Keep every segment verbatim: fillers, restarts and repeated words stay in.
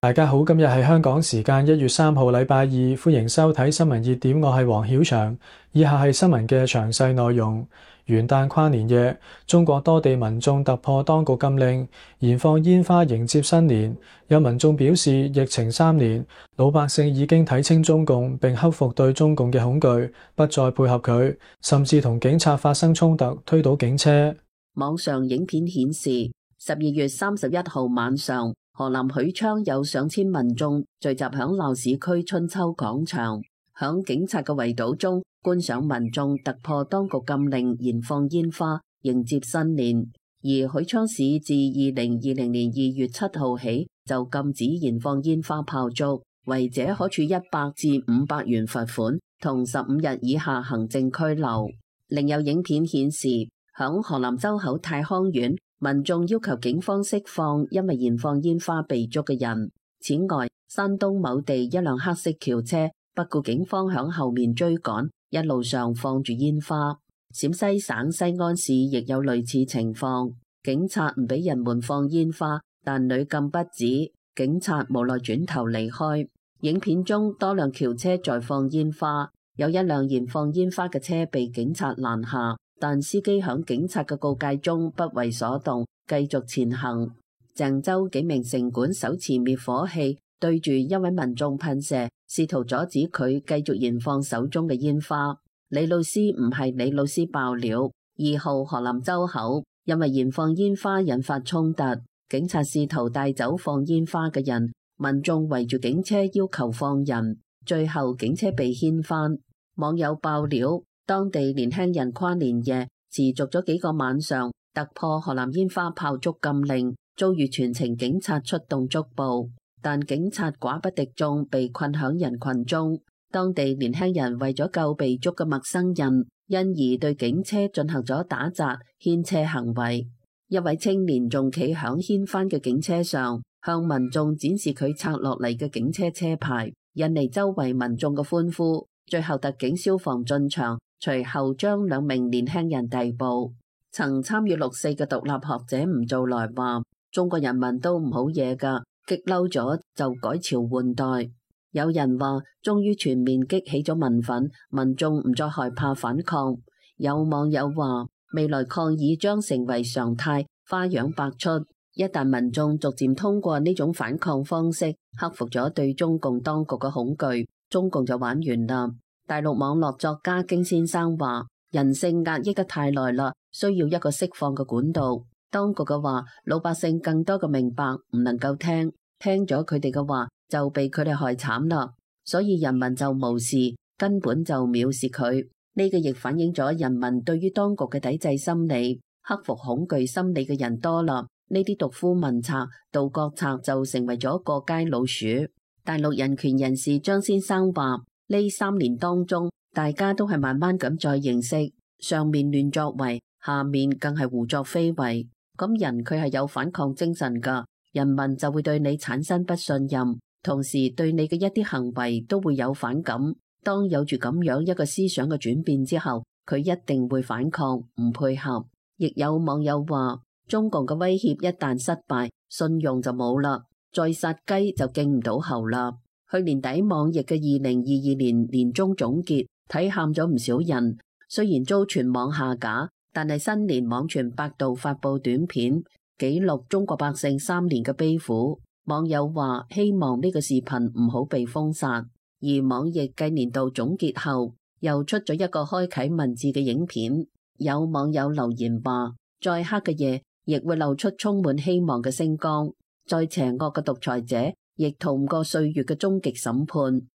大家好，今日係香港時間一月三號禮拜二，歡迎收睇新聞熱點，我係黃曉翔。以下係新聞嘅詳細內容。元旦跨年夜，中國多地民眾突破當局禁令，燃放煙花迎接新年。有民眾表示，疫情三年，老百姓已經睇清中共，並克服對中共嘅恐懼，不再配合佢，甚至同警察發生衝突，推倒警車。 網上影片顯示，十二月三十一號晚上，河南許昌有上千民眾聚集響鬧市區春秋廣場，響警察嘅圍堵中觀賞民眾突破當局禁令燃放煙花迎接新年。而許昌市自二零二零年二月七號起就禁止燃放煙花炮竹，違者可處一百至五百元罰款同十五日以下行政拘留。另有影片顯示，響河南周口泰康縣，民眾要求警方釋放因為燃放煙花被捉嘅人。此外，山東某地一輛黑色轎車不顧警方響後面追趕，一路上放住煙花。陝西省西安市亦有類似情況，警察唔俾人們放煙花，但屢禁不止，警察無奈轉頭離開。影片中多輛轎車在放煙花，有一輛燃放煙花嘅車被警察攔下，但司機響警察嘅告誡中不為所動，繼續前行。鄭州幾名城管手持滅火器對住一位民眾噴射，試圖阻止佢繼續燃放手中嘅煙花。李老師唔係李老師爆料，二號河南周口因為燃放煙花引發衝突，警察試圖帶走放煙花嘅人，民眾圍住警車要求放人，最後警車被掀翻。網友爆料，當地年輕人跨年夜持續咗幾個晚上，突破河南煙花炮竹禁令，遭遇全程警察出動捉捕，但警察寡不敵眾，被困響人群中。當地年輕人為咗救被捉嘅陌生人，因而對警車進行咗打砸、牽車行為。一位青年仲企響掀翻嘅警車上，向民眾展示佢拆落嚟嘅警車車牌，引嚟周圍民眾嘅歡呼。最後特警消防進場，隨後將兩名年輕人逮捕。曾參與六四嘅獨立學者吳造來話，中國人民都唔好嘢㗎，激嬲咗就改朝換代。有人話，終於全面激起咗民憤，民眾唔再害怕反抗。有網友話，未來抗議將成為常態，花樣百出。一旦民眾逐漸通過呢種反抗方式，克服咗對中共當局嘅恐懼，中共就玩完啦。大陸網絡作家經先生話，人性壓抑得太耐啦，需要一個釋放嘅管道。當局嘅話，老百姓更多嘅明白唔能夠聽，聽咗佢哋嘅話就被佢哋害慘啦，所以人民就無視，根本就藐視佢。呢個亦反映咗人民對於當局嘅抵制心理，克服恐懼心理嘅人多啦，呢啲獨夫民賊、盜國賊就成為咗過街老鼠。大陸人權人士張先生話，呢三年當中，大家都係慢慢咁在認識，上面亂作為，下面更係胡作非為。咁人佢係有反抗精神噶，人民就會對你產生不信任。同時對你嘅一啲行為都會有反感。當有住咁樣一個思想嘅轉變之後，佢一定會反抗，唔配合。亦有網友話，中共嘅威脅一旦失敗，信用就冇啦，再殺雞就敬唔到喉啦。去年底網易嘅二零二二年年終總結睇喊咗唔少人，雖然遭全網下架，但係新年網傳百度發佈短片，記錄中國百姓三年嘅悲苦。網友話希望呢個視頻唔好被封殺，而網易繼年度總結後又出咗一個開啟文字嘅影片。有網友留言話，再黑嘅夜亦會露出充滿希望嘅星光，再邪惡嘅獨裁者亦逃唔過歲月嘅終極審判。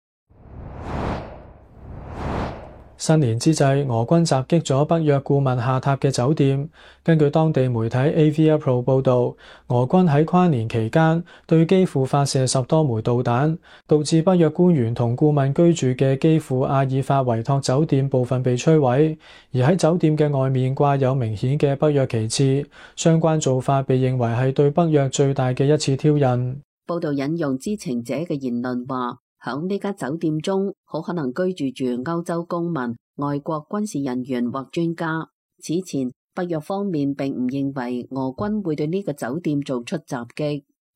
新年之際，俄軍襲擊咗北約顧問下榻嘅酒店。根據當地媒體 A V R Pro 報導，俄軍喺跨年期間對基輔發射十多枚導彈，導致北約官員同顧問居住嘅基輔阿爾法維托酒店部分被摧毀，而喺酒店嘅外面掛有明顯嘅北約旗幟。相關做法被認為係對北約最大嘅一次挑釁。 報導引用知情者嘅言論話，響呢家酒店中，好可能居住住歐洲公民、外國軍事人員或專家。此前，北約方面並唔認為俄軍會對呢個酒店做出襲擊。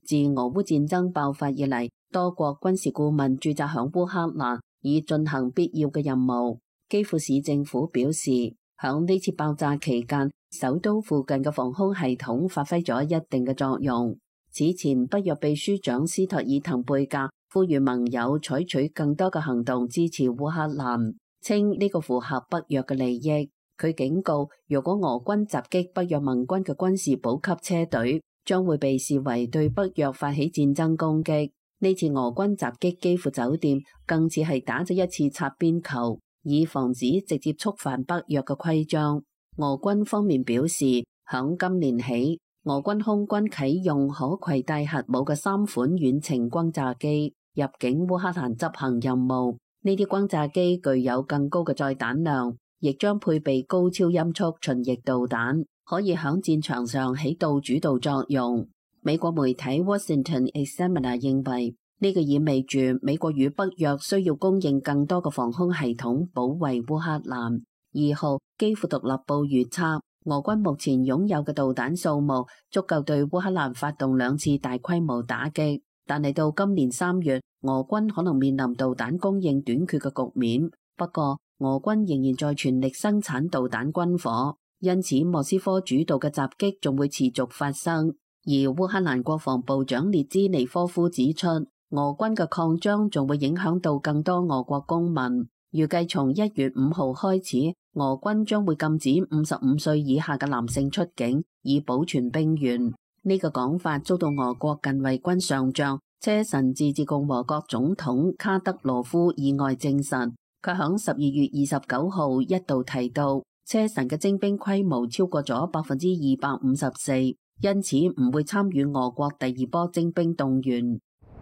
自俄烏戰爭爆發以嚟，多國軍事顧問駐紮響烏克蘭，以進行必要嘅任務。基輔市政府表示，響呢次爆炸期間，首都附近嘅防空系統發揮咗一定嘅作用。此前，北約秘書長斯托爾滕貝格呼籲盟友採取更多嘅行動支持烏克蘭，稱呢個符合北約嘅利益。佢警告，如果俄軍襲擊北約盟軍嘅軍事補給車隊，將會被視為對北約發起戰爭攻擊。呢次俄軍襲擊基輔酒店，更似係打咗一次擦邊球，以防止直接觸犯北約嘅規章。俄軍方面表示，響今年起，俄軍空軍啟用可攜帶核武嘅三款遠程轟炸機入境烏克蘭執行任務。呢啲轟炸機具有更高嘅載彈量，亦將配備高超音速巡弋導彈，可以響戰場上起到主導作用。美國媒體 Washington Examiner 認為，呢個意味住美國與北約需要供應更多嘅防空系統保衛烏克蘭。二號，基輔獨立報預測，俄軍目前擁有嘅導彈數目足夠對烏克蘭發動兩次大規模打擊，但係到今年三月，俄軍可能面臨導彈供應短缺嘅局面。不過，俄軍仍然在全力生產導彈軍火，因此莫斯科主導嘅襲擊仲會持續發生。而烏克蘭國防部長列茲尼科夫指出，俄軍嘅擴張仲會影響到更多俄國公民。預計從一月五號開始，俄軍將會禁止五十五歲以下嘅男性出境，以保存兵員。呢個講法遭到俄國近衛軍上將車臣自治共和國總統卡德羅夫意外證實。佢響十二月二十九號一度提到，車臣嘅徵兵規模超過咗百分之二百五十四，因此唔會參與俄國第二波徵兵動員。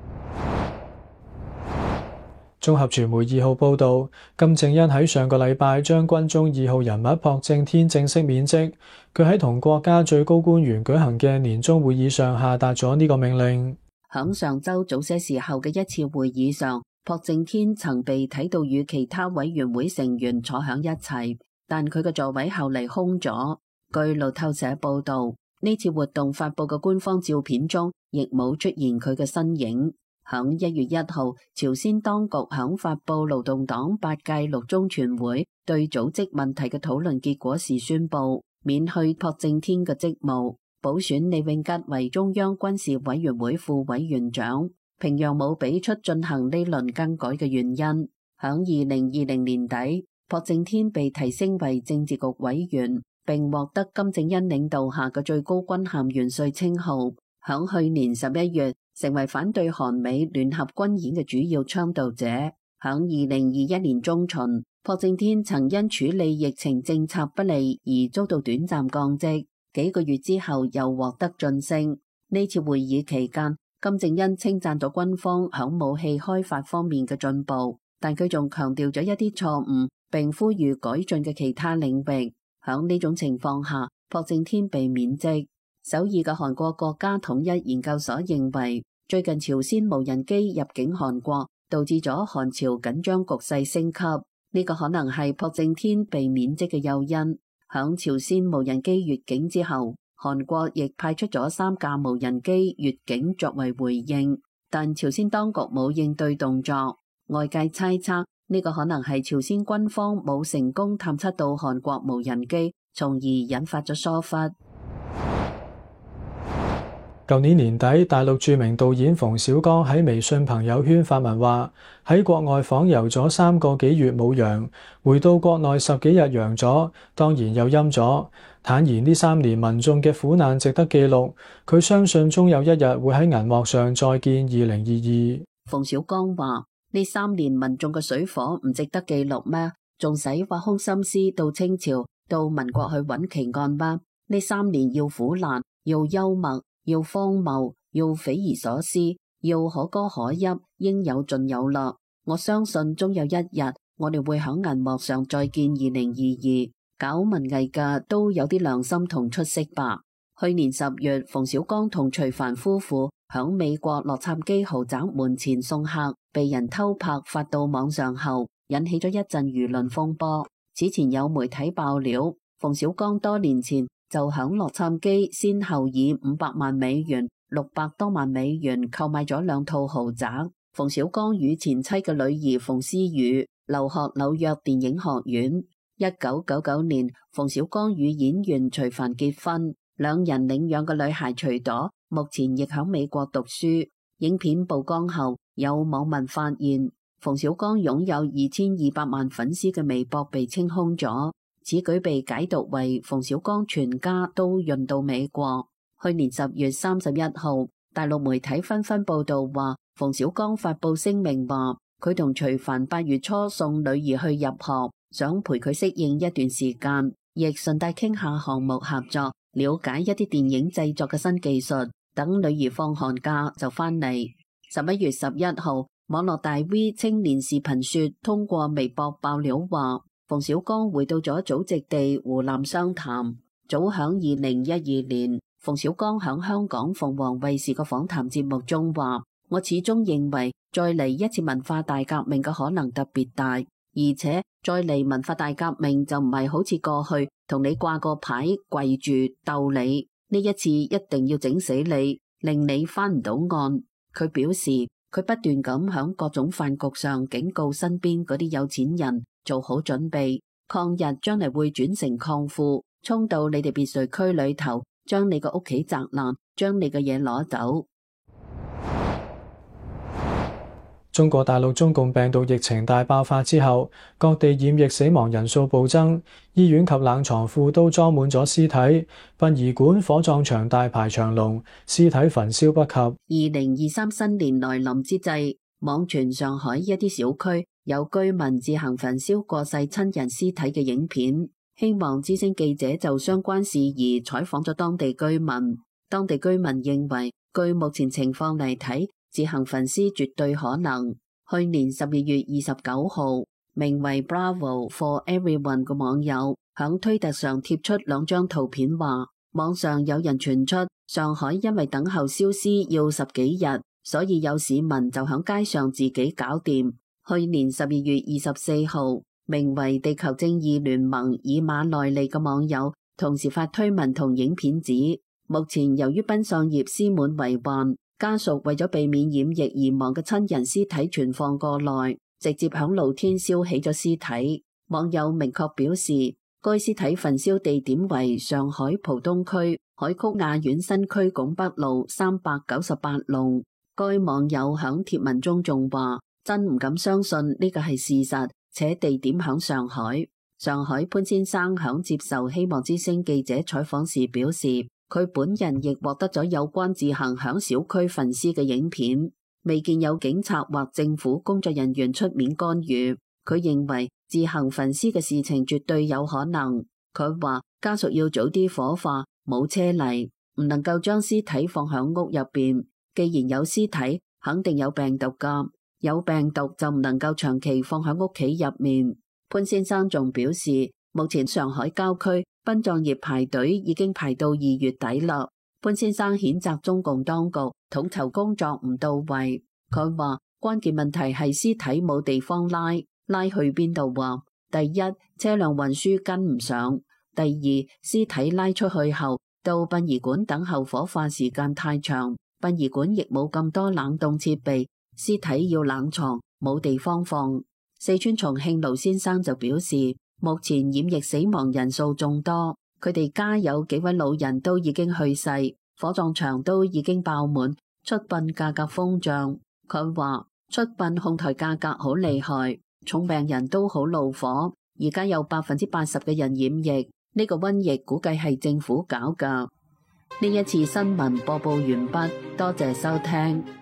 綜合傳媒二號報導，金正恩喺上個禮拜將軍中二號人物朴正天正式免職。佢喺同國家最高官員舉行嘅年終會議上下達咗呢個命令。 響上週早些時候嘅一次會議上，朴正天曾被睇到與其他委員會成員坐響一齊，但佢嘅座位後嚟空咗。據路透社報導，呢次活動發佈嘅官方照片中，亦冇出現佢嘅身影。響一月一號，朝鮮當局響發佈勞動黨八屆六中全會對組織問題嘅討論結果時宣布，免去朴正天嘅職務，補選李永吉為中央軍事委員會副委員長。平壤冇俾出進行呢輪更改嘅原因。響二零二零年底，朴正天被提升為政治局委員，並獲得金正恩領導下嘅最高軍銜元帥稱號。響去年十一月，成為反對韓美聯合軍演嘅主要倡導者。響二零二一年中旬，朴正天曾因處理疫情政策不利而遭到短暫降職，幾個月之後又獲得晉升。呢次會議期間，金正恩稱讚咗軍方響武器開發方面嘅進步，但佢仲強調咗一啲錯誤，並呼籲改進嘅其他領域。響呢種情況下，朴正天被免職。首爾嘅韓國國家統一研究所認為，最近朝鮮無人機入境韓國，導致咗韓朝緊張局勢升級。呢個可能係朴正天被免職嘅誘因。響朝鮮無人機越境之後，韓國亦派出咗三架無人機越境作為回應，但朝鮮當局冇應對動作。外界猜測呢個可能係朝鮮軍方冇成功探測到韓國無人機，從而引發咗疏忽。 舊年年底，大陸著名導演馮小剛喺微信朋友圈發文話，喺國外訪遊咗三個幾月冇陽，回到國內十幾日陽咗，當然又陰咗。坦言呢三年民眾嘅苦難值得記錄，佢相信終有一日會喺銀幕上再見二零二二。 馮小剛話：呢三年民眾嘅水火唔值得記錄咩？仲使挖空心思到清朝到民國去揾奇案嗎？呢三年要苦難，要幽默，要荒謬，要匪夷所思，要可歌可泣，應有盡有樂。我相信終有一日，我哋會響銀幕上再見二零二二。搞文藝嘅都有啲良心同出息吧。去年十月，馮小剛同徐帆夫婦響美國洛杉磯豪宅門前送客，被人偷拍發到網上後，引起咗一陣輿論風波。此前有媒體爆料，馮小剛多年前就響洛杉磯先後以五百萬美元六百多萬美元購買咗兩套豪宅。馮小剛與前妻嘅女兒馮詩雨留學紐約電影學院。一九九九年，馮小剛與演員徐帆結婚，兩人領養嘅女孩徐朵目前亦喺美國讀書。影片曝光後，有網民發現馮小剛擁有二千二百萬粉絲嘅微博被清空咗，此舉被解讀為馮小剛全家都潤到美國。去年十月三十一號，大陸媒體紛紛報道話，馮小剛發佈聲明話，佢同徐帆八月初送女兒去入學，想陪佢適應一段時間，亦順帶傾下項目合作，了解一啲電影製作嘅新技術。等女兒放寒假就翻嚟。十一月十一號，網絡大 V 青年視頻說通過微博爆料話，馮小剛回到咗祖籍地湖南湘潭。早響二零一二年，馮小剛響香港鳳凰衛視嘅訪談節目中話，我始終認為再嚟一次文化大革命嘅可能特別大，而且再嚟文化大革命就唔係好似過去同你掛個牌跪住鬥你，呢一次一定要整死你，令你翻唔到岸。佢表示，佢不斷咁響各種飯局上警告身邊嗰啲有錢人做好準備，抗日將嚟會轉成抗富，衝到你哋別墅區裏頭，將你個屋企砸爛，將你嘅嘢攞走。 中國大陸中共病毒疫情大爆發之後，各地染疫死亡人數暴增，醫院及冷藏庫都裝滿咗屍體，殯儀館、火葬場大排長龍，屍體焚燒不及。 二零二三新年來臨之際，網傳上海一啲小區有居民自行焚燒過世親人屍體嘅影片。希望之聲記者就相關事宜採訪咗當地居民。當地居民認為，據目前情況嚟睇，自行焚屍絕對可能。去年十二月二十九號，名為 Bravo for Everyone 嘅網友響推特上貼出兩張圖片，話網上有人傳出上海因為等候燒屍要十幾日，所以有市民就響街上自己搞掂。去年十二月二十四號，名為地球正義聯盟以馬內利嘅網友同時發推文同影片指，目前由於殯葬業屍滿為患，家屬為咗避免染疫而亡嘅親人屍體存放過耐，直接響露天燒起咗屍體。網友明確表示，該屍體焚燒地點為上海浦東區海曲亞苑新區拱北路三百九十八弄。該網友響貼文中仲話，真唔敢相信呢個係事實，且地點響上海。上海潘先生響接受希望之聲記者採訪時表示，佢本人亦獲得咗有關自行響小區焚屍嘅影片，未見有警察或政府工作人員出面干預。佢認為自行焚屍嘅事情絕對有可能。佢話家屬要早啲火化，冇車嚟，唔能夠將屍體放響屋入邊。既然有屍體，肯定有病毒㗎，有病毒就唔能夠長期放喺屋企入面。潘先生仲表示，目前上海郊區殯葬業排隊已經排到二月底啦。潘先生譴責中共當局統籌工作唔到位。佢話關鍵問題係屍體冇地方拉，拉去邊度話？第一，車輛運輸跟唔上；第二，屍體拉出去後到殯儀館等候火化時間太長，殯儀館亦冇咁多冷凍設備，屍體要冷藏，冇地方放。四川重慶盧先生就表示，目前染疫死亡人數眾多，佢哋家有幾位老人都已經去世，火葬場都已經爆滿，出殯價格瘋漲。佢話出殯控台價格好厲害，重病人都好怒火。而家有百分之八十嘅人染疫，呢個瘟疫估計係政府搞㗎。呢一次新聞播報完畢，多謝收聽。